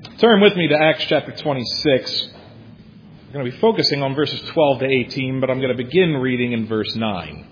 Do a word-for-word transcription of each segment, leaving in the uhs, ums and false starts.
Turn with me to Acts chapter twenty-six. We're going to be focusing on verses twelve to eighteen, but I'm going to begin reading in verse nine.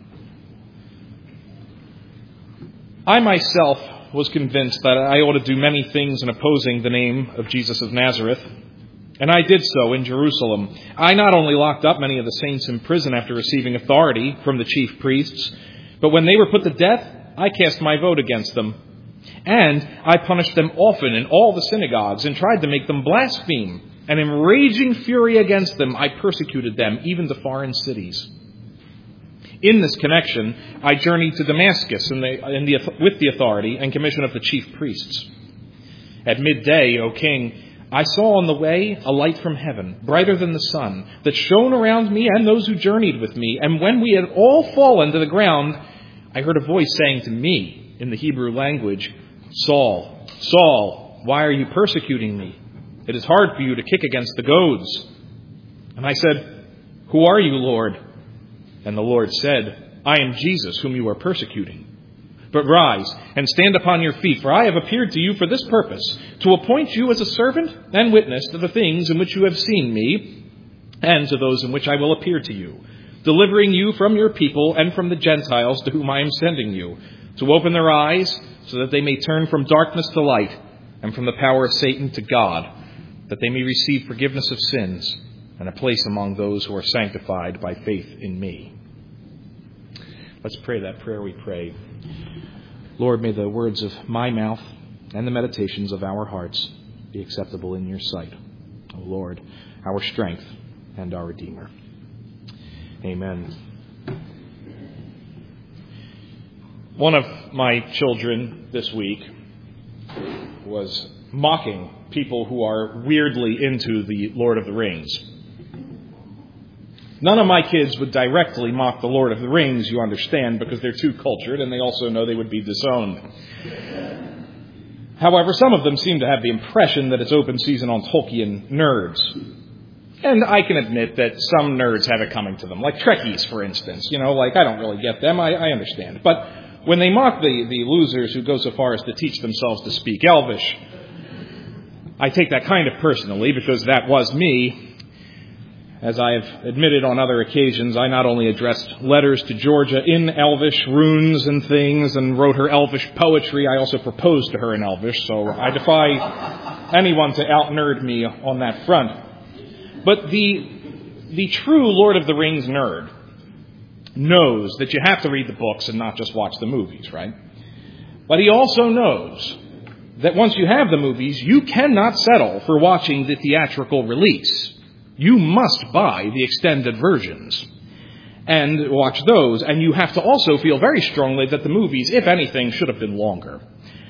I myself was convinced that I ought to do many things in opposing the name of Jesus of Nazareth, and I did so in Jerusalem. I not only locked up many of the saints in prison after receiving authority from the chief priests, but when they were put to death, I cast my vote against them. And I punished them often in all the synagogues and tried to make them blaspheme. And in raging fury against them, I persecuted them, even to foreign cities. In this connection, I journeyed to Damascus in the, in the, with the authority and commission of the chief priests. At midday, O king, I saw on the way a light from heaven, brighter than the sun, that shone around me and those who journeyed with me. And when we had all fallen to the ground, I heard a voice saying to me in the Hebrew language, Saul, Saul, why are you persecuting me? It is hard for you to kick against the goads. And I said, Who are you, Lord? And the Lord said, I am Jesus, whom you are persecuting. But rise and stand upon your feet, for I have appeared to you for this purpose, to appoint you as a servant and witness to the things in which you have seen me, and to those in which I will appear to you, delivering you from your people and from the Gentiles to whom I am sending you, to open their eyes so that they may turn from darkness to light and from the power of Satan to God, that they may receive forgiveness of sins and a place among those who are sanctified by faith in me. Let's pray that prayer we pray. Lord, may the words of my mouth and the meditations of our hearts be acceptable in your sight. O Lord, our strength and our Redeemer. Amen. One of my children this week was mocking people who are weirdly into the Lord of the Rings. None of my kids would directly mock the Lord of the Rings, you understand, because they're too cultured and they also know they would be disowned. However, some of them seem to have the impression that it's open season on Tolkien nerds. And I can admit that some nerds have it coming to them, like Trekkies, for instance. You know, like, I don't really get them, I, I understand. But when they mock the, the losers who go so far as to teach themselves to speak Elvish, I take that kind of personally, because that was me. As I have admitted on other occasions, I not only addressed letters to Georgia in Elvish, runes and things, and wrote her Elvish poetry, I also proposed to her in Elvish, so I defy anyone to out-nerd me on that front. But the the true Lord of the Rings nerd knows that you have to read the books and not just watch the movies, right? But he also knows that once you have the movies, you cannot settle for watching the theatrical release. You must buy the extended versions and watch those. And you have to also feel very strongly that the movies, if anything, should have been longer.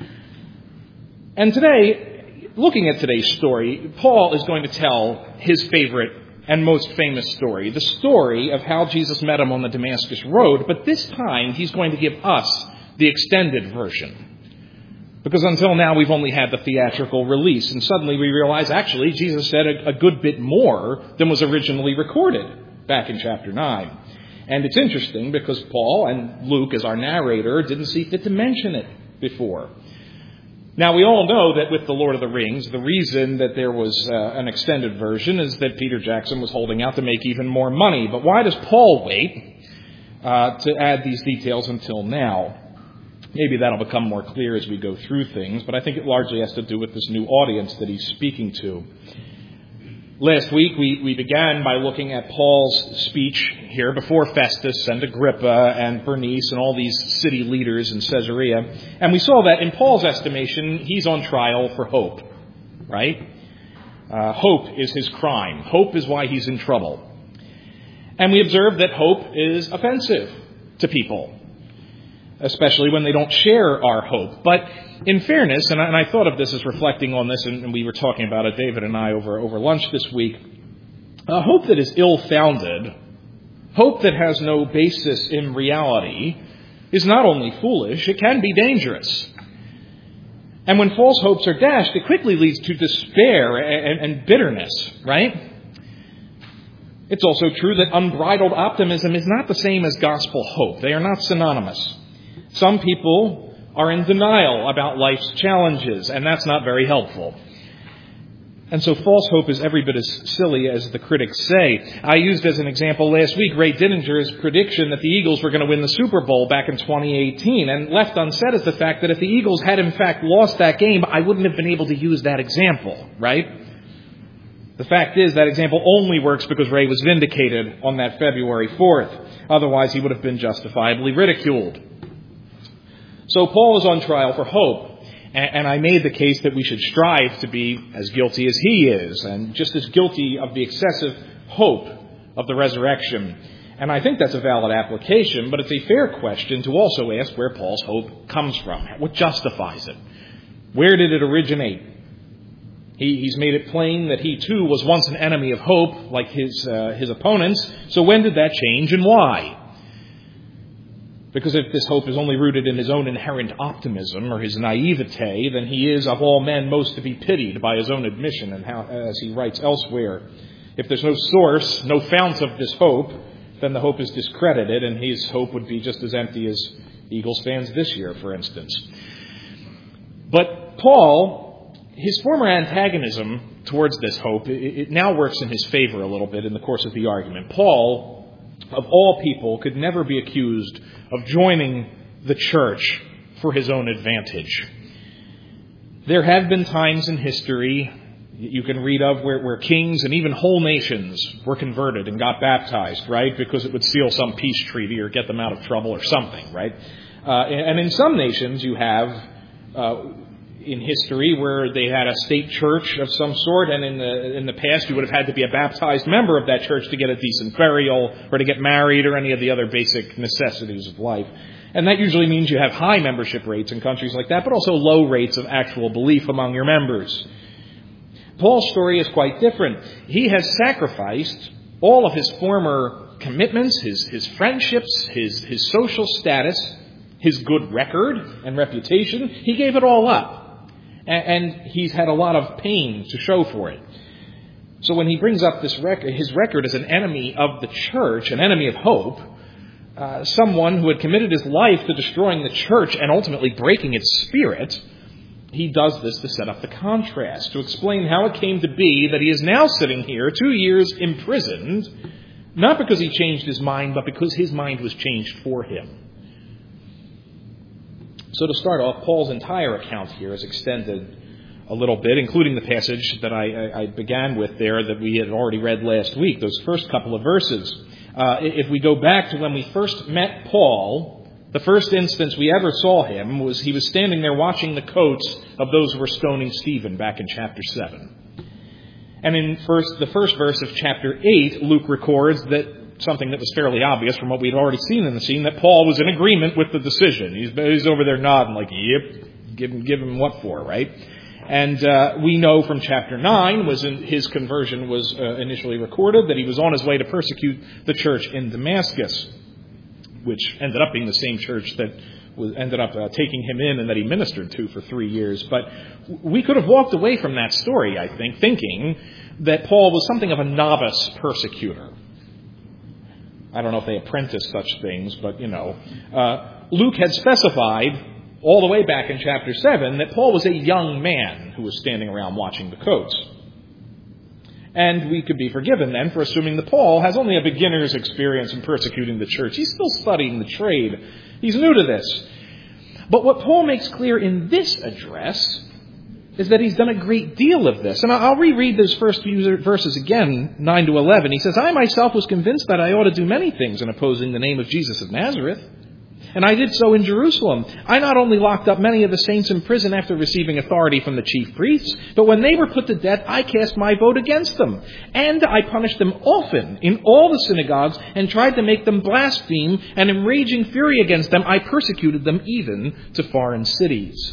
And today, looking at today's story, Paul is going to tell his favorite and most famous story, the story of how Jesus met him on the Damascus Road. But this time, he's going to give us the extended version. Because until now, we've only had the theatrical release. And suddenly we realize, actually, Jesus said a, a good bit more than was originally recorded back in chapter nine. And it's interesting because Paul and Luke, as our narrator, didn't see fit to mention it before. Now, we all know that with The Lord of the Rings, the reason that there was uh, an extended version is that Peter Jackson was holding out to make even more money. But why does Paul wait uh, to add these details until now? Maybe that'll become more clear as we go through things, but I think it largely has to do with this new audience that he's speaking to. Last week, we, we began by looking at Paul's speech here before Festus and Agrippa and Bernice and all these city leaders in Caesarea. And we saw that in Paul's estimation, he's on trial for hope, right? Uh, hope is his crime. Hope is why he's in trouble. And we observed that hope is offensive to people, especially when they don't share our hope. But in fairness, and I, and I thought of this as reflecting on this, and, and we were talking about it, David and I, over, over lunch this week, a hope that is ill-founded, hope that has no basis in reality, is not only foolish, it can be dangerous. And when false hopes are dashed, it quickly leads to despair and, and, and bitterness, right? It's also true that unbridled optimism is not the same as gospel hope. They are not synonymous. Some people are in denial about life's challenges, and that's not very helpful. And so false hope is every bit as silly as the critics say. I used as an example last week Ray Didinger's prediction that the Eagles were going to win the Super Bowl back in twenty eighteen. And left unsaid is the fact that if the Eagles had in fact lost that game, I wouldn't have been able to use that example, right? The fact is that example only works because Ray was vindicated on that February fourth. Otherwise, he would have been justifiably ridiculed. So Paul is on trial for hope. And I made the case that we should strive to be as guilty as he is, and just as guilty of the excessive hope of the resurrection. And I think that's a valid application, but it's a fair question to also ask where Paul's hope comes from. What justifies it? Where did it originate? He, he's made it plain that he too was once an enemy of hope, like his uh, his opponents. So when did that change and why? Because if this hope is only rooted in his own inherent optimism or his naivete, then he is, of all men, most to be pitied by his own admission, and how, as he writes elsewhere. If there's no source, no fount of this hope, then the hope is discredited, and his hope would be just as empty as Eagles fans this year, for instance. But Paul, his former antagonism towards this hope, it, it now works in his favor a little bit in the course of the argument. Paul, of all people, could never be accused of joining the church for his own advantage. There have been times in history you can read of where, where kings and even whole nations were converted and got baptized, right? Because it would seal some peace treaty or get them out of trouble or something, right? Uh, and in some nations you have uh, in history where they had a state church of some sort, and in the in the past you would have had to be a baptized member of that church to get a decent burial or to get married or any of the other basic necessities of life. And that usually means you have high membership rates in countries like that, but also low rates of actual belief among your members. Paul's story is quite different. He has sacrificed all of his former commitments, his, his friendships, his, his social status, his good record and reputation. He gave it all up. And he's had a lot of pain to show for it. So when he brings up this record, his record as an enemy of the church, an enemy of hope, uh, someone who had committed his life to destroying the church and ultimately breaking its spirit, he does this to set up the contrast, to explain how it came to be that he is now sitting here two years imprisoned, not because he changed his mind, but because his mind was changed for him. So to start off, Paul's entire account here is extended a little bit, including the passage that I, I began with there that we had already read last week, those first couple of verses. Uh, if we go back to when we first met Paul, the first instance we ever saw him was he was standing there watching the coats of those who were stoning Stephen back in chapter seven. And in first, the first verse of chapter eight, Luke records that something that was fairly obvious from what we had already seen in the scene, that Paul was in agreement with the decision. He's, he's over there nodding like, yep, give him, give him what for, right? And uh, we know from chapter nine, was in, his conversion was uh, initially recorded, that he was on his way to persecute the church in Damascus, which ended up being the same church that was, ended up uh, taking him in and that he ministered to for three years. But we could have walked away from that story, I think, thinking that Paul was something of a novice persecutor. I don't know if they apprentice such things, but, you know. Uh, Luke had specified all the way back in chapter seven that Paul was a young man who was standing around watching the coats. And we could be forgiven then for assuming that Paul has only a beginner's experience in persecuting the church. He's still studying the trade. He's new to this. But what Paul makes clear in this address is that he's done a great deal of this. And I'll reread those first few verses again, nine to eleven. He says, I myself was convinced that I ought to do many things in opposing the name of Jesus of Nazareth. And I did so in Jerusalem. I not only locked up many of the saints in prison after receiving authority from the chief priests, but when they were put to death, I cast my vote against them. And I punished them often in all the synagogues and tried to make them blaspheme, and in raging fury against them, I persecuted them even to foreign cities.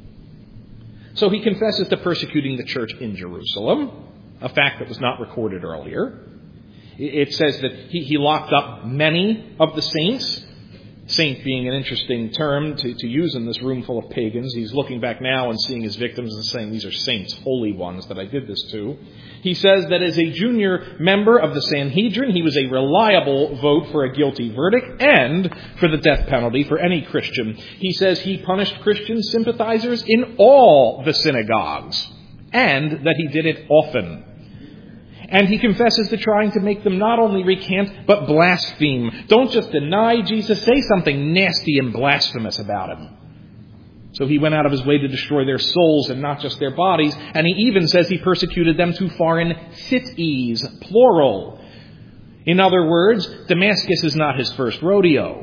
So he confesses to persecuting the church in Jerusalem, a fact that was not recorded earlier. It says that he, he locked up many of the saints. Saint being an interesting term to, to use in this room full of pagans. He's looking back now and seeing his victims and saying, these are saints, holy ones that I did this to. He says that as a junior member of the Sanhedrin, he was a reliable vote for a guilty verdict and for the death penalty for any Christian. He says he punished Christian sympathizers in all the synagogues. and that he did it often. And he confesses to trying to make them not only recant, but blaspheme. Don't just deny Jesus, say something nasty and blasphemous about him. So he went out of his way to destroy their souls and not just their bodies. And he even says he persecuted them to foreign cities, plural. In other words, Damascus is not his first rodeo.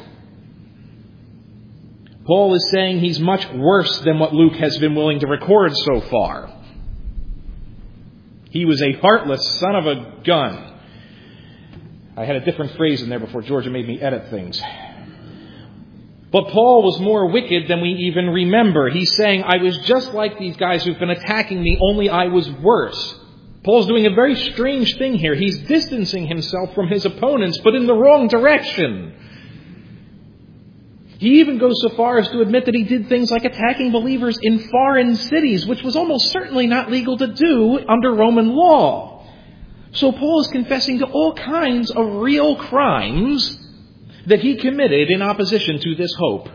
Paul is saying he's much worse than what Luke has been willing to record so far. He was a heartless son of a gun. I had a different phrase in there before Georgia made me edit things. But Paul was more wicked than we even remember. He's saying, I was just like these guys who've been attacking me, only I was worse. Paul's doing a very strange thing here. He's distancing himself from his opponents, but in the wrong direction. He even goes so far as to admit that he did things like attacking believers in foreign cities, which was almost certainly not legal to do under Roman law. So Paul is confessing to all kinds of real crimes that he committed in opposition to this hope.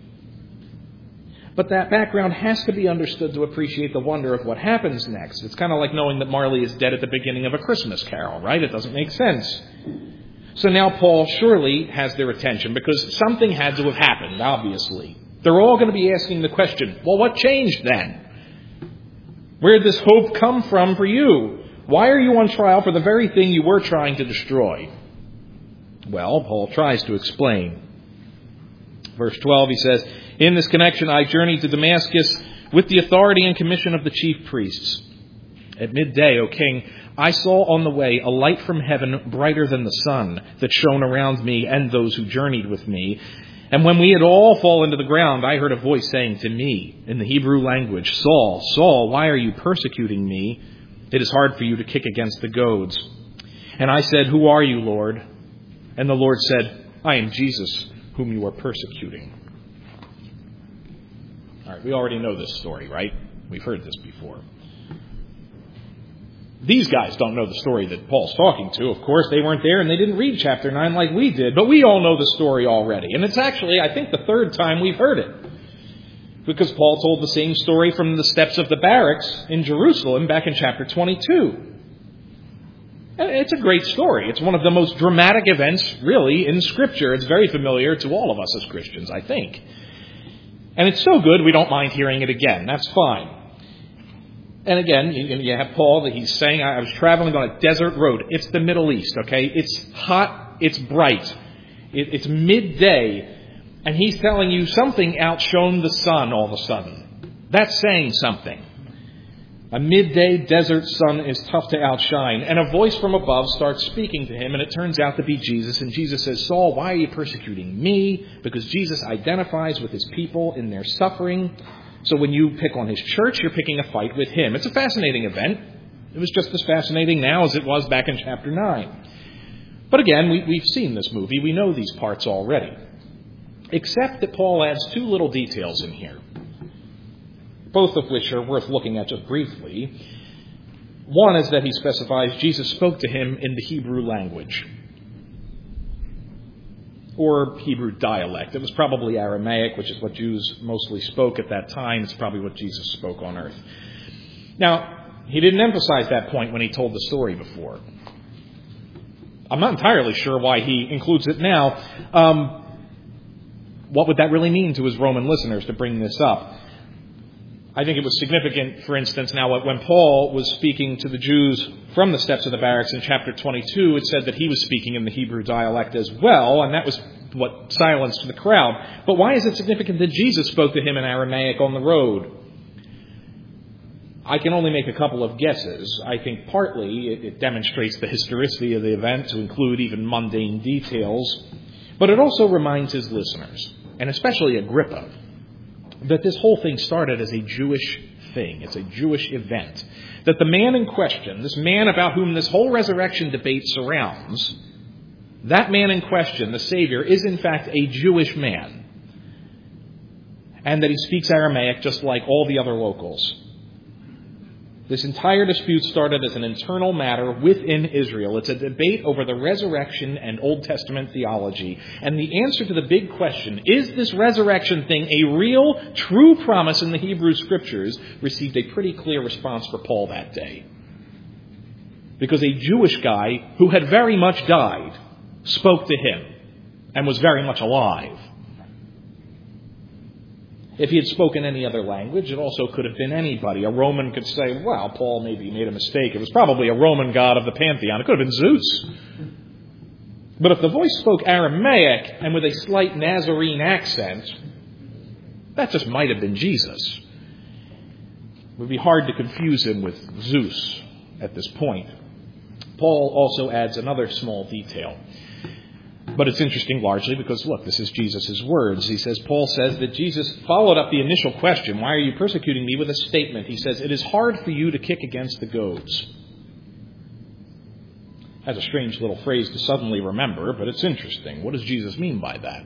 But that background has to be understood to appreciate the wonder of what happens next. It's kind of like knowing that Marley is dead at the beginning of A Christmas Carol, right? It doesn't make sense. So now Paul surely has their attention because something had to have happened, obviously. They're all going to be asking the question, well, what changed then? Where did this hope come from for you? Why are you on trial for the very thing you were trying to destroy? Well, Paul tries to explain. Verse twelve, he says, in this connection I journeyed to Damascus with the authority and commission of the chief priests. At midday, O king, I saw on the way a light from heaven brighter than the sun that shone around me and those who journeyed with me. And when we had all fallen to the ground, I heard a voice saying to me in the Hebrew language, Saul, Saul, why are you persecuting me? It is hard for you to kick against the goads. And I said, who are you, Lord? And the Lord said, I am Jesus, whom you are persecuting. All right, we already know this story, right? We've heard this before. These guys don't know the story that Paul's talking to. Of course, they weren't there and they didn't read chapter nine like we did. But we all know the story already. And it's actually, I think, the third time we've heard it. Because Paul told the same story from the steps of the barracks in Jerusalem back in chapter twenty-two. And it's a great story. It's one of the most dramatic events, really, in Scripture. It's very familiar to all of us as Christians, I think. And it's so good we don't mind hearing it again. That's fine. And again, you have Paul that he's saying, I was traveling on a desert road. It's the Middle East, okay? It's hot. It's bright. It's midday. And he's telling you something outshone the sun all of a sudden. That's saying something. A midday desert sun is tough to outshine. And a voice from above starts speaking to him, and it turns out to be Jesus. And Jesus says, Saul, why are you persecuting me? Because Jesus identifies with his people in their suffering. So when you pick on his church, you're picking a fight with him. It's a fascinating event. It was just as fascinating now as it was back in chapter nine. But again, we, we've seen this movie. We know these parts already. Except that Paul adds two little details in here, both of which are worth looking at just briefly. One is that he specifies Jesus spoke to him in the Hebrew language, or Hebrew dialect. It was probably Aramaic, which is what Jews mostly spoke at that time. It's probably what Jesus spoke on earth. Now, he didn't emphasize that point when he told the story before. I'm not entirely sure why he includes it now. Um, what would that really mean to his Roman listeners to bring this up? I think it was significant, for instance, now when Paul was speaking to the Jews from the steps of the barracks in chapter twenty-two, it said that he was speaking in the Hebrew dialect as well, and that was what silenced the crowd. But why is it significant that Jesus spoke to him in Aramaic on the road? I can only make a couple of guesses. I think partly it, it demonstrates the historicity of the event to include even mundane details, but it also reminds his listeners, and especially Agrippa, that this whole thing started as a Jewish thing. It's a Jewish event. That the man in question, this man about whom this whole resurrection debate surrounds, that man in question, the Savior, is in fact a Jewish man. And that he speaks Aramaic just like all the other locals. This entire dispute started as an internal matter within Israel. It's a debate over the resurrection and Old Testament theology. And the answer to the big question, is this resurrection thing a real, true promise in the Hebrew Scriptures, received a pretty clear response for Paul that day. Because a Jewish guy who had very much died spoke to him and was very much alive. If he had spoken any other language, it also could have been anybody. A Roman could say, well, Paul maybe made a mistake. It was probably a Roman god of the pantheon. It could have been Zeus. But if the voice spoke Aramaic and with a slight Nazarene accent, that just might have been Jesus. It would be hard to confuse him with Zeus at this point. Paul also adds another small detail. But it's interesting largely because, look, this is Jesus' words. He says, Paul says that Jesus followed up the initial question, why are you persecuting me, with a statement. He says, it is hard for you to kick against the goads. That's a strange little phrase to suddenly remember, but it's interesting. What does Jesus mean by that?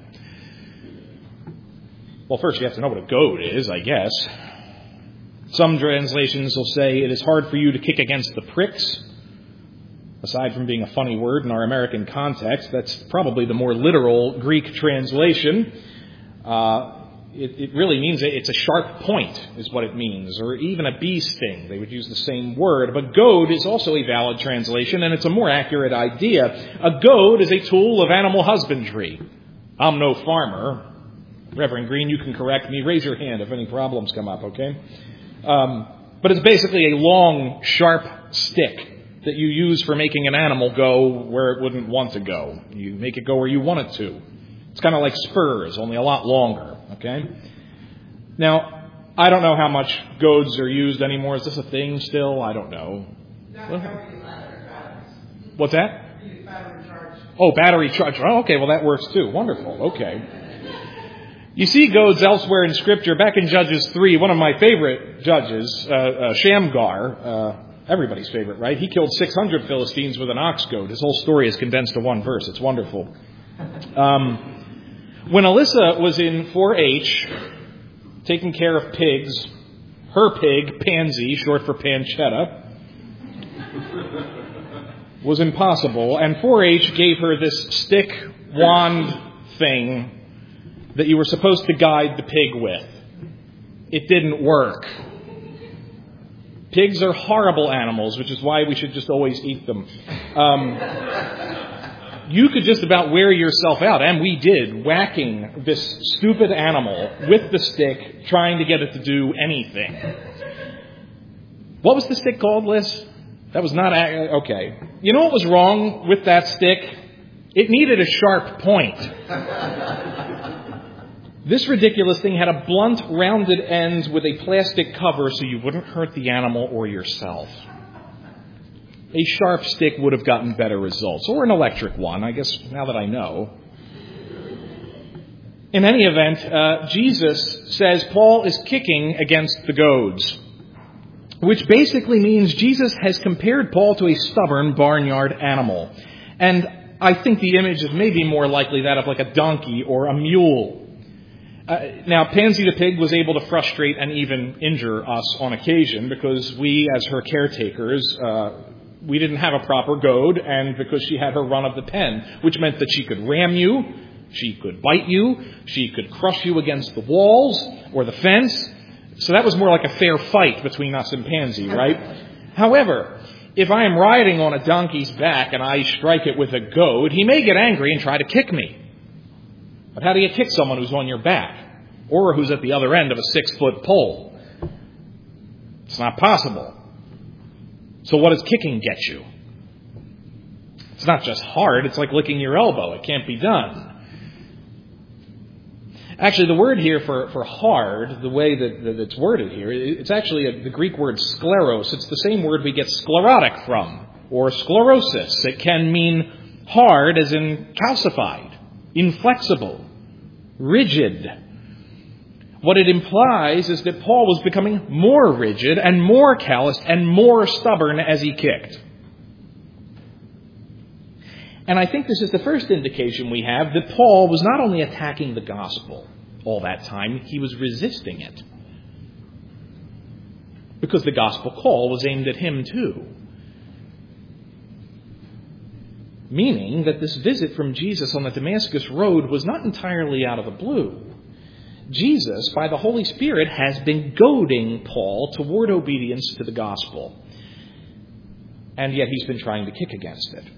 Well, first you have to know what a goad is, I guess. Some translations will say it is hard for you to kick against the pricks. Aside from being a funny word in our American context, that's probably the more literal Greek translation. Uh, it, it really means it's a sharp point, is what it means, or even a bee sting. They would use the same word. But goad is also a valid translation, and it's a more accurate idea. A goad is a tool of animal husbandry. I'm no farmer. Reverend Green, you can correct me. Raise your hand if any problems come up, okay? Um, but it's basically a long, sharp stick that you use for making an animal go where it wouldn't want to go. You make it go where you want it to. It's kind of like spurs, only a lot longer, okay? Now, I don't know how much goads are used anymore. Is this a thing still? I don't know. What's that? Oh, battery charge. Oh, okay, well that works too. Wonderful, okay. You see goads elsewhere in Scripture. Back in Judges three, one of my favorite judges, uh, uh, Shamgar, uh, everybody's favorite, right? He killed six hundred Philistines with an ox goad. His whole story is condensed to one verse. It's wonderful. Um, when Alyssa was in four H, taking care of pigs, her pig, Pansy, short for pancetta, was impossible. And four H gave her this stick wand thing that you were supposed to guide the pig with. It didn't work. Pigs are horrible animals, which is why we should just always eat them. Um, you could just about wear yourself out, and we did, whacking this stupid animal with the stick, trying to get it to do anything. What was the stick called, Liz? That was not... Okay. You know what was wrong with that stick? It needed a sharp point. This ridiculous thing had a blunt, rounded end with a plastic cover so you wouldn't hurt the animal or yourself. A sharp stick would have gotten better results. Or an electric one, I guess, now that I know. In any event, uh, Jesus says Paul is kicking against the goads, which basically means Jesus has compared Paul to a stubborn barnyard animal. And I think the image is maybe more likely that of like a donkey or a mule. Uh, now, Pansy the pig was able to frustrate and even injure us on occasion because we, as her caretakers, uh, we didn't have a proper goad, and because she had her run of the pen, which meant that she could ram you, she could bite you, she could crush you against the walls or the fence. So that was more like a fair fight between us and Pansy, right? However, if I am riding on a donkey's back and I strike it with a goad, he may get angry and try to kick me. But how do you kick someone who's on your back? Or who's at the other end of a six-foot pole? It's not possible. So what does kicking get you? It's not just hard. It's like licking your elbow. It can't be done. Actually, the word here for, for hard, the way that, that it's worded here, it's actually a, the Greek word scleros. It's the same word we get sclerotic from, or sclerosis. It can mean hard as in calcified, inflexible, rigid. What it implies is that Paul was becoming more rigid and more calloused and more stubborn as he kicked. And I think this is the first indication we have that Paul was not only attacking the gospel all that time, he was resisting it. because the gospel call was aimed at him too. Meaning that this visit from Jesus on the Damascus Road was not entirely out of the blue. Jesus, by the Holy Spirit, has been goading Paul toward obedience to the gospel. And yet he's been trying to kick against it.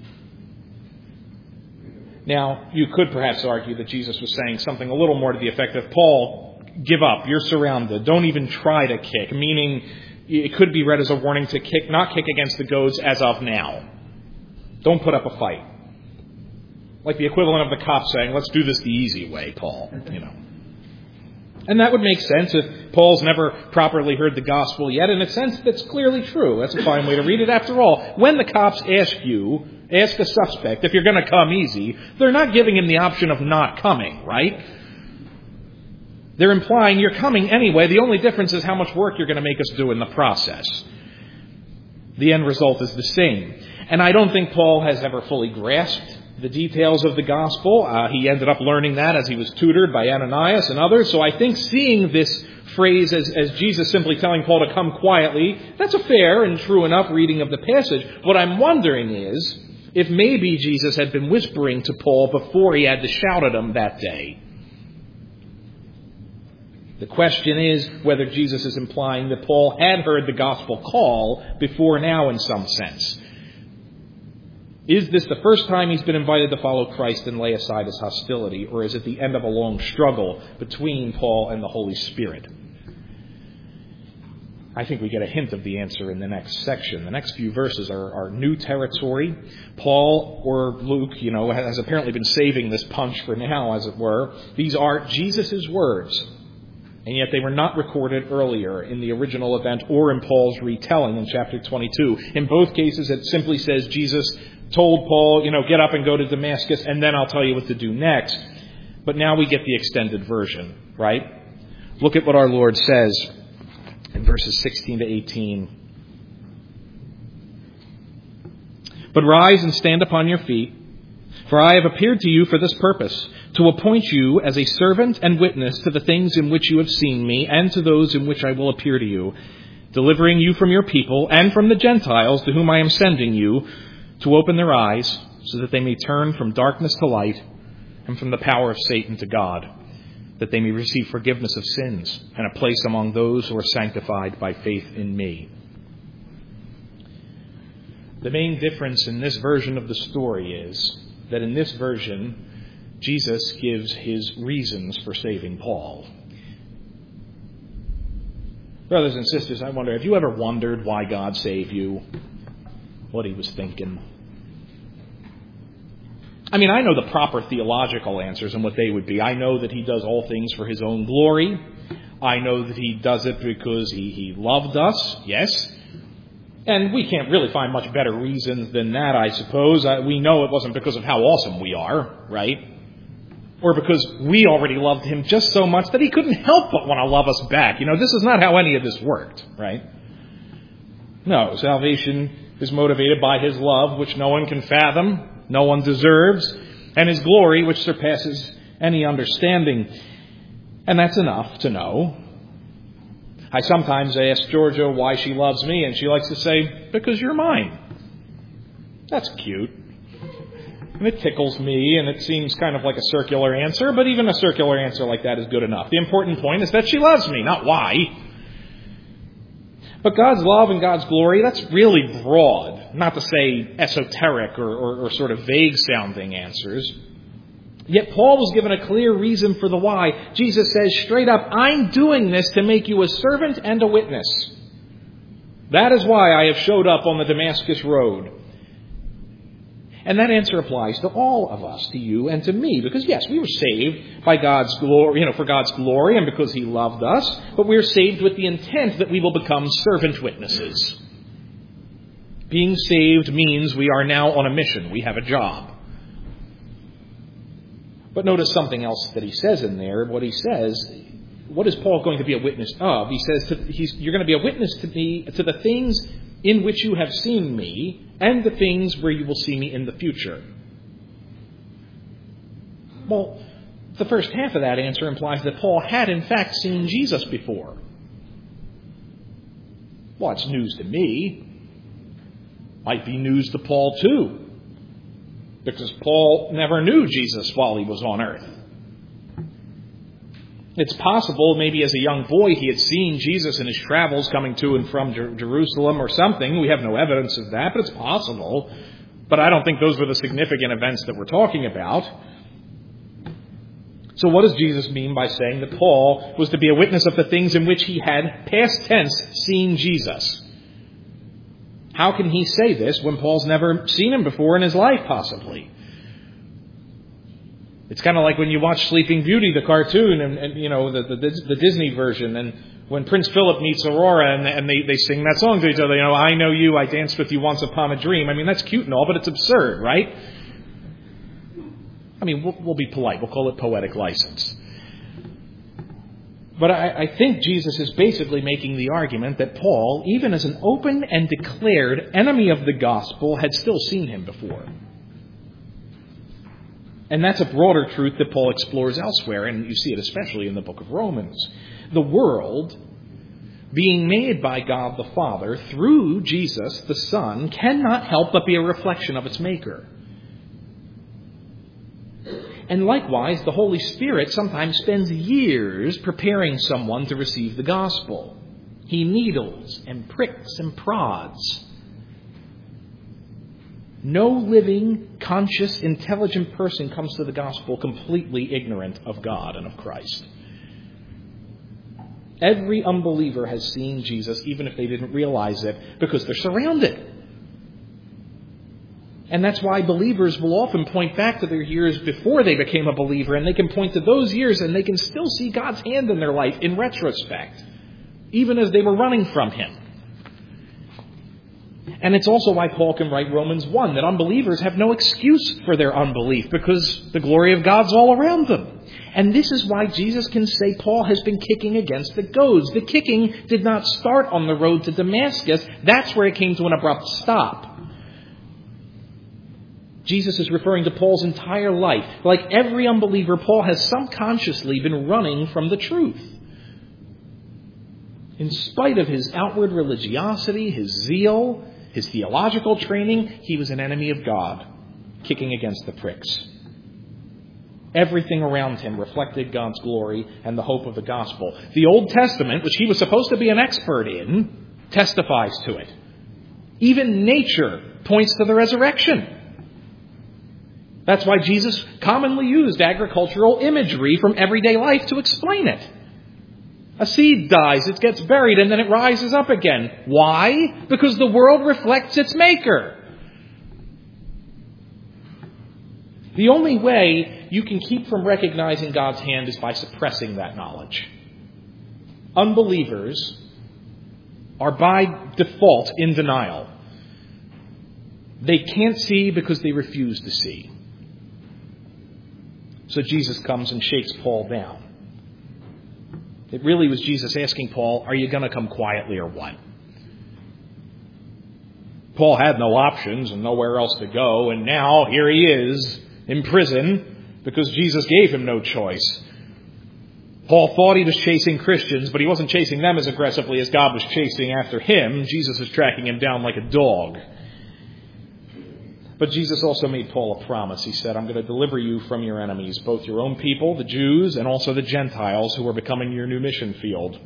Now, you could perhaps argue that Jesus was saying something a little more to the effect of, Paul, give up, you're surrounded, don't even try to kick, meaning it could be read as a warning to kick, not kick against the goads as of now. Don't put up a fight. Like the equivalent of the cop saying, let's do this the easy way, Paul, you know. And that would make sense if Paul's never properly heard the gospel yet. In a sense, that's clearly true. That's a fine way to read it. After all, when the cops ask you, ask a suspect, if you're going to come easy, they're not giving him the option of not coming, right? They're implying you're coming anyway. The only difference is how much work you're going to make us do in the process. The end result is the same. And I don't think Paul has ever fully grasped the details of the gospel. Uh, he ended up learning that as he was tutored by Ananias and others. So I think seeing this phrase as, as Jesus simply telling Paul to come quietly, that's a fair and true enough reading of the passage. What I'm wondering is if maybe Jesus had been whispering to Paul before he had to shout at him that day. The question is whether Jesus is implying that Paul had heard the gospel call before now in some sense. Is this the first time he's been invited to follow Christ and lay aside his hostility, or is it the end of a long struggle between Paul and the Holy Spirit? I think we get a hint of the answer in the next section. The next few verses are, are new territory. Paul, or Luke, you know, has apparently been saving this punch for now, as it were. These are Jesus' words, and yet they were not recorded earlier in the original event or in Paul's retelling in chapter twenty-two. In both cases, it simply says Jesus told Paul, you know, get up and go to Damascus, and then I'll tell you what to do next. But now we get the extended version, right? Look at what our Lord says in verses sixteen to eighteen. But rise and stand upon your feet, for I have appeared to you for this purpose, to appoint you as a servant and witness to the things in which you have seen me, and to those in which I will appear to you, delivering you from your people and from the Gentiles to whom I am sending you, to open their eyes so that they may turn from darkness to light and from the power of Satan to God, that they may receive forgiveness of sins and a place among those who are sanctified by faith in me. The main difference in this version of the story is that in this version, Jesus gives his reasons for saving Paul. Brothers and sisters, I wonder, have you ever wondered why God saved you? What he was thinking? I mean, I know the proper theological answers and what they would be. I know that he does all things for his own glory. I know that he does it because he, he loved us, yes. And we can't really find much better reasons than that, I suppose. I, we know it wasn't because of how awesome we are, right? Or because we already loved him just so much that he couldn't help but want to love us back. You know, this is not how any of this worked, right? No, salvation is motivated by his love, which no one can fathom, no one deserves, and his glory, which surpasses any understanding. And that's enough to know. I sometimes ask Georgia why she loves me, and she likes to say, because you're mine. That's cute. And it tickles me, and it seems kind of like a circular answer, but even a circular answer like that is good enough. The important point is that she loves me, not why. But God's love and God's glory, that's really broad, not to say esoteric or, or, or sort of vague-sounding answers. Yet Paul was given a clear reason for the why. Jesus says straight up, I'm doing this to make you a servant and a witness. That is why I have showed up on the Damascus Road. And that answer applies to all of us, to you and to me, because yes, we were saved by God's glory, you know, for God's glory and because he loved us, but we're saved with the intent that we will become servant witnesses. Being saved means we are now on a mission. We have a job. But notice something else that he says in there. What he says, what is Paul going to be a witness of? He says, to, he's, you're going to be a witness to me, to the things in which you have seen me, and the things where you will see me in the future. Well, the first half of that answer implies that Paul had in fact seen Jesus before. Well, it's news to me. Might be news to Paul too. Because Paul never knew Jesus while he was on earth. It's possible maybe as a young boy he had seen Jesus in his travels coming to and from Jer- Jerusalem or something. We have no evidence of that, but it's possible. But I don't think those were the significant events that we're talking about. So what does Jesus mean by saying that Paul was to be a witness of the things in which he had, past tense, seen Jesus? How can he say this when Paul's never seen him before in his life, possibly? It's kind of like when you watch Sleeping Beauty, the cartoon, and, and you know, the, the, the Disney version, and when Prince Philip meets Aurora and, and they, they sing that song to each other, you know, I know you, I danced with you once upon a dream. I mean, that's cute and all, but it's absurd, right? I mean, we'll, we'll be polite. We'll call it poetic license. But I, I think Jesus is basically making the argument that Paul, even as an open and declared enemy of the gospel, had still seen him before. And that's a broader truth that Paul explores elsewhere, and you see it especially in the book of Romans. The world, being made by God the Father through Jesus the Son, cannot help but be a reflection of its Maker. And likewise, the Holy Spirit sometimes spends years preparing someone to receive the gospel. He needles and pricks and prods. No living, conscious, intelligent person comes to the gospel completely ignorant of God and of Christ. Every unbeliever has seen Jesus, even if they didn't realize it, because they're surrounded. And that's why believers will often point back to their years before they became a believer, and they can point to those years and they can still see God's hand in their life in retrospect, even as they were running from Him. And it's also why Paul can write Romans one, that unbelievers have no excuse for their unbelief because the glory of God's all around them. And this is why Jesus can say Paul has been kicking against the goads. The kicking did not start on the road to Damascus. That's where it came to an abrupt stop. Jesus is referring to Paul's entire life. Like every unbeliever, Paul has subconsciously been running from the truth. In spite of his outward religiosity, his zeal, his theological training, he was an enemy of God, kicking against the pricks. Everything around him reflected God's glory and the hope of the gospel. The Old Testament, which he was supposed to be an expert in, testifies to it. Even nature points to the resurrection. That's why Jesus commonly used agricultural imagery from everyday life to explain it. A seed dies, it gets buried, and then it rises up again. Why? Because the world reflects its maker. The only way you can keep from recognizing God's hand is by suppressing that knowledge. Unbelievers are by default in denial. They can't see because they refuse to see. So Jesus comes and shakes Paul down. It really was Jesus asking Paul, are you going to come quietly or what? Paul had no options and nowhere else to go, and now here he is in prison because Jesus gave him no choice. Paul thought he was chasing Christians, but he wasn't chasing them as aggressively as God was chasing after him. Jesus is tracking him down like a dog. But Jesus also made Paul a promise. He said, I'm going to deliver you from your enemies, both your own people, the Jews, and also the Gentiles who are becoming your new mission field.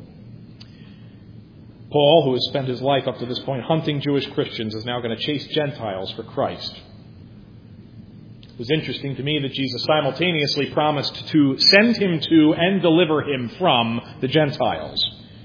Paul, who has spent his life up to this point hunting Jewish Christians, is now going to chase Gentiles for Christ. It was interesting to me that Jesus simultaneously promised to send him to and deliver him from the Gentiles.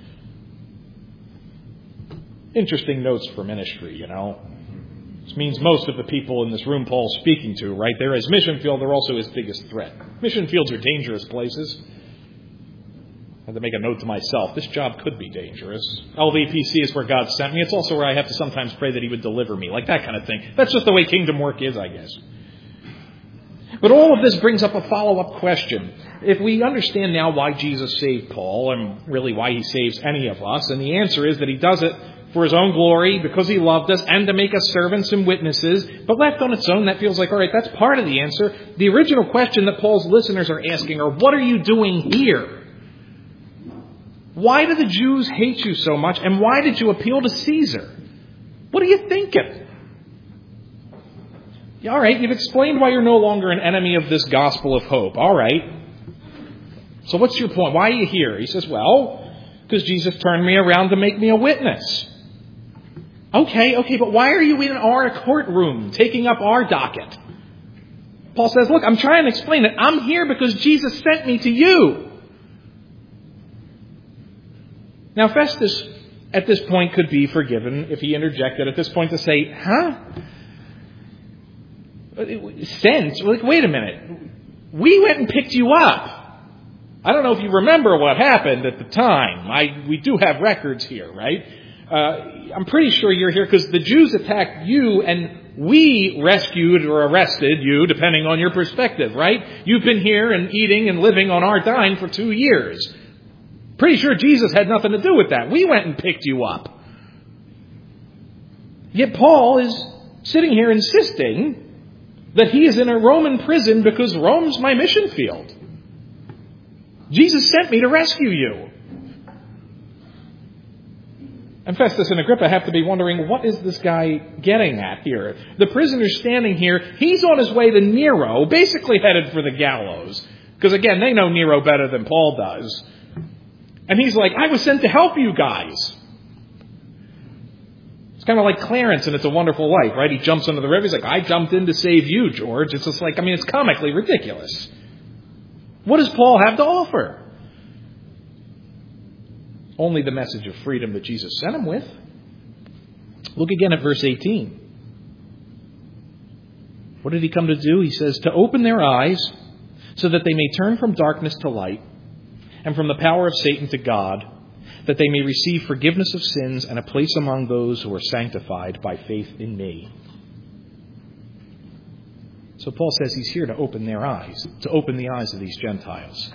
Interesting notes for ministry, you know. This means most of the people in this room Paul's speaking to, right? They're his mission field, they're also his biggest threat. Mission fields are dangerous places. I have to make a note to myself. This job could be dangerous. L V P C is where God sent me. It's also where I have to sometimes pray that he would deliver me. Like that kind of thing. That's just the way kingdom work is, I guess. But all of this brings up a follow-up question. If we understand now why Jesus saved Paul, and really why he saves any of us, and the answer is that he does it for his own glory, because he loved us, and to make us servants and witnesses. But left on its own, that feels like, all right, that's part of the answer. The original question that Paul's listeners are asking are, what are you doing here? Why do the Jews hate you so much? And why did you appeal to Caesar? What are you thinking? Yeah, all right, you've explained why you're no longer an enemy of this gospel of hope. All right. So what's your point? Why are you here? He says, well, because Jesus turned me around to make me a witness. Okay, okay, but why are you in our courtroom taking up our docket? Paul says, look, I'm trying to explain it. I'm here because Jesus sent me to you. Now, Festus, at this point, could be forgiven if he interjected at this point to say, huh? Sent? Wait a minute. We went and picked you up. I don't know if you remember what happened at the time. I, we do have records here, right? Uh, I'm pretty sure you're here because the Jews attacked you and we rescued or arrested you, depending on your perspective, right? You've been here and eating and living on our dime for two years. Pretty sure Jesus had nothing to do with that. We went and picked you up. Yet Paul is sitting here insisting that he is in a Roman prison because Rome's my mission field. Jesus sent me to rescue you. And Festus and Agrippa have to be wondering, what is this guy getting at here? The prisoner's standing here. He's on his way to Nero, basically headed for the gallows. Because again, they know Nero better than Paul does. And he's like, I was sent to help you guys. It's kind of like Clarence in It's a Wonderful Life, right? He jumps into the river. He's like, I jumped in to save you, George. It's just like, I mean, it's comically ridiculous. What does Paul have to offer? Only the message of freedom that Jesus sent him with. Look again at verse eighteen. What did he come to do? He says, to open their eyes so that they may turn from darkness to light and from the power of Satan to God, that they may receive forgiveness of sins and a place among those who are sanctified by faith in me. So Paul says he's here to open their eyes, to open the eyes of these Gentiles.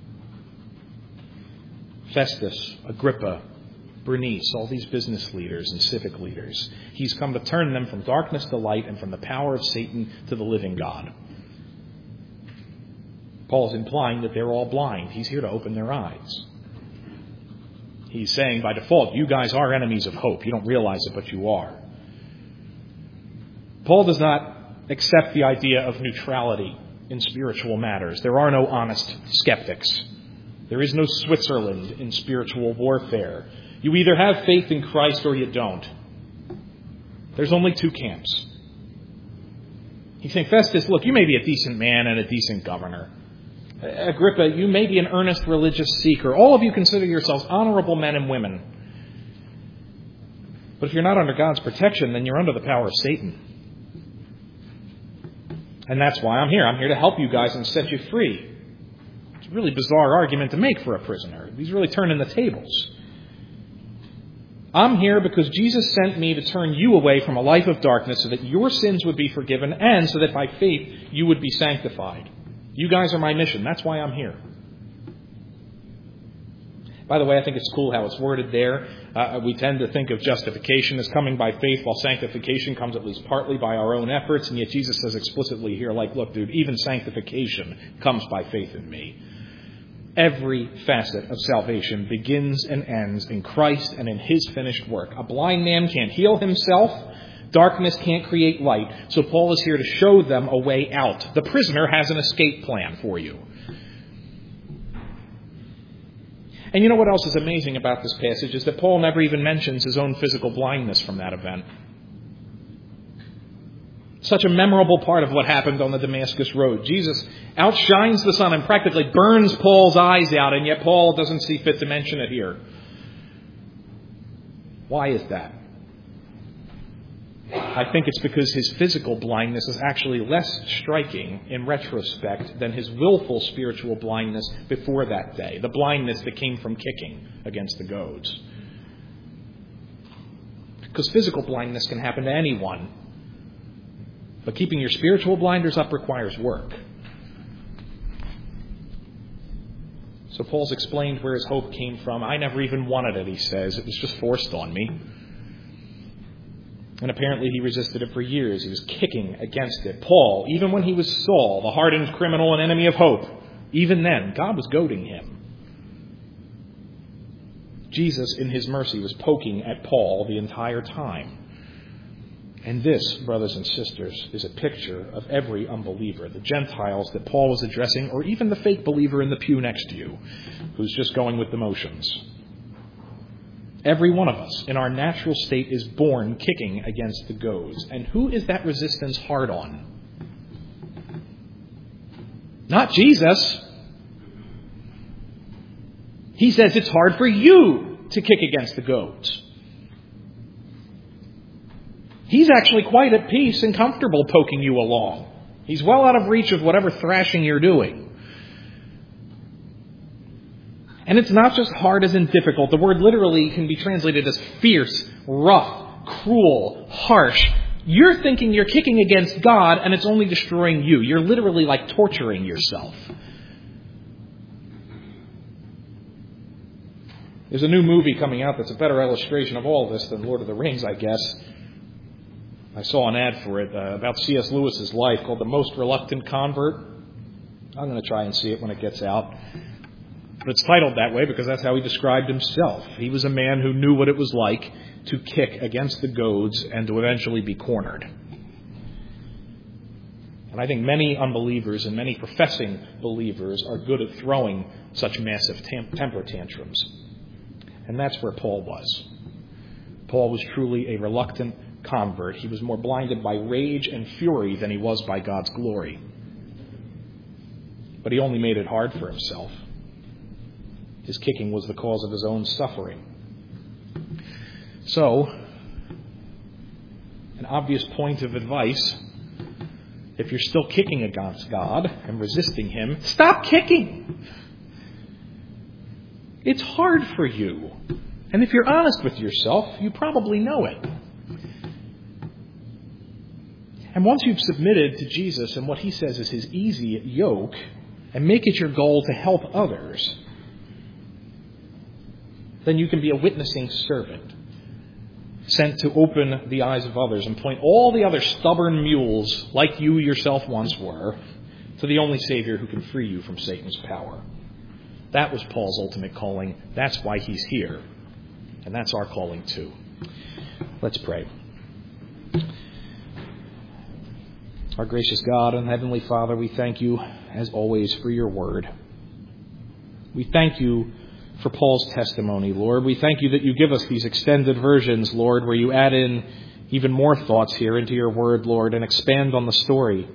Festus, Agrippa, Bernice, all these business leaders and civic leaders. He's come to turn them from darkness to light and from the power of Satan to the living God. Paul's implying that they're all blind. He's here to open their eyes. He's saying by default, you guys are enemies of hope. You don't realize it, but you are. Paul does not accept the idea of neutrality in spiritual matters. There are no honest skeptics. There is no Switzerland in spiritual warfare. You either have faith in Christ or you don't. There's only two camps. He's saying, Festus, look, you may be a decent man and a decent governor. Agrippa, you may be an earnest religious seeker. All of you consider yourselves honorable men and women. But if you're not under God's protection, then you're under the power of Satan. And that's why I'm here. I'm here to help you guys and set you free. It's a really bizarre argument to make for a prisoner. He's really turning the tables. I'm here because Jesus sent me to turn you away from a life of darkness so that your sins would be forgiven and so that by faith you would be sanctified. You guys are my mission. That's why I'm here. By the way, I think it's cool how it's worded there. Uh, we tend to think of justification as coming by faith, while sanctification comes at least partly by our own efforts. And yet Jesus says explicitly here, like, look, dude, even sanctification comes by faith in me. Every facet of salvation begins and ends in Christ and in His finished work. A blind man can't heal himself. Darkness can't create light. So Paul is here to show them a way out. The prisoner has an escape plan for you. And you know what else is amazing about this passage is that Paul never even mentions his own physical blindness from that event. Such a memorable part of what happened on the Damascus Road. Jesus outshines the sun and practically burns Paul's eyes out, and yet Paul doesn't see fit to mention it here. Why is that? I think it's because his physical blindness is actually less striking in retrospect than his willful spiritual blindness before that day. The blindness that came from kicking against the goads. Because physical blindness can happen to anyone. But keeping your spiritual blinders up requires work. So Paul's explained where his hope came from. I never even wanted it, he says. It was just forced on me. And apparently he resisted it for years. He was kicking against it. Paul, even when he was Saul, the hardened criminal and enemy of hope, even then, God was goading him. Jesus, in his mercy, was poking at Paul the entire time. And this, brothers and sisters, is a picture of every unbeliever, the Gentiles that Paul was addressing, or even the fake believer in the pew next to you, who's just going with the motions. Every one of us, in our natural state, is born kicking against the goads. And who is that resistance hard on? Not Jesus. He says it's hard for you to kick against the goads. He's actually quite at peace and comfortable poking you along. He's well out of reach of whatever thrashing you're doing. And it's not just hard as in difficult. The word literally can be translated as fierce, rough, cruel, harsh. You're thinking you're kicking against God and it's only destroying you. You're literally like torturing yourself. There's a new movie coming out that's a better illustration of all this than Lord of the Rings, I guess. I saw an ad for it uh, about C S Lewis's life called The Most Reluctant Convert. I'm going to try and see it when it gets out. But it's titled that way because that's how he described himself. He was a man who knew what it was like to kick against the goads and to eventually be cornered. And I think many unbelievers and many professing believers are good at throwing such massive tam- temper tantrums. And that's where Paul was. Paul was truly a reluctant convert. He was more blinded by rage and fury than he was by God's glory. But he only made it hard for himself. His kicking was the cause of his own suffering. So, an obvious point of advice, if you're still kicking against God and resisting Him, stop kicking. It's hard for you. And if you're honest with yourself, you probably know it. And once you've submitted to Jesus and what He says is His easy yoke, and make it your goal to help others, then you can be a witnessing servant, sent to open the eyes of others and point all the other stubborn mules, like you yourself once were, to the only Savior who can free you from Satan's power. That was Paul's ultimate calling. That's why he's here. And that's our calling too. Let's pray. Our gracious God and Heavenly Father, we thank you, as always, for your word. We thank you for Paul's testimony, Lord. We thank you that you give us these extended versions, Lord, where you add in even more thoughts here into your word, Lord, and expand on the story.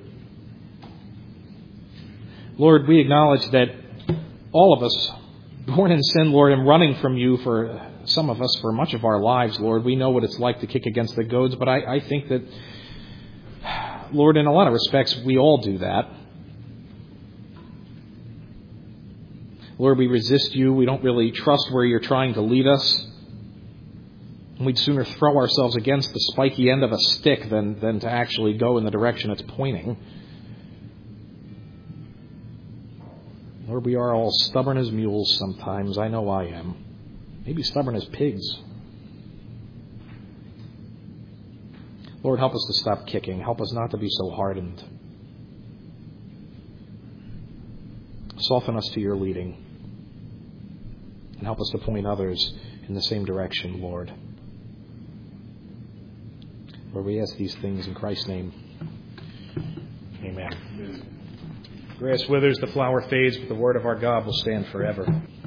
Lord, we acknowledge that all of us, born in sin, Lord, and running from you for some of us for much of our lives, Lord, we know what it's like to kick against the goads, but I, I think that, Lord, in a lot of respects, we all do that. Lord, we resist you. We don't really trust where you're trying to lead us. And we'd sooner throw ourselves against the spiky end of a stick than, than to actually go in the direction it's pointing. Lord, we are all stubborn as mules sometimes. I know I am. Maybe stubborn as pigs. Lord, help us to stop kicking. Help us not to be so hardened. Soften us to your leading. And help us to point others in the same direction, Lord. Lord, we ask these things in Christ's name. Amen. Grass withers, the flower fades, but the word of our God will stand forever.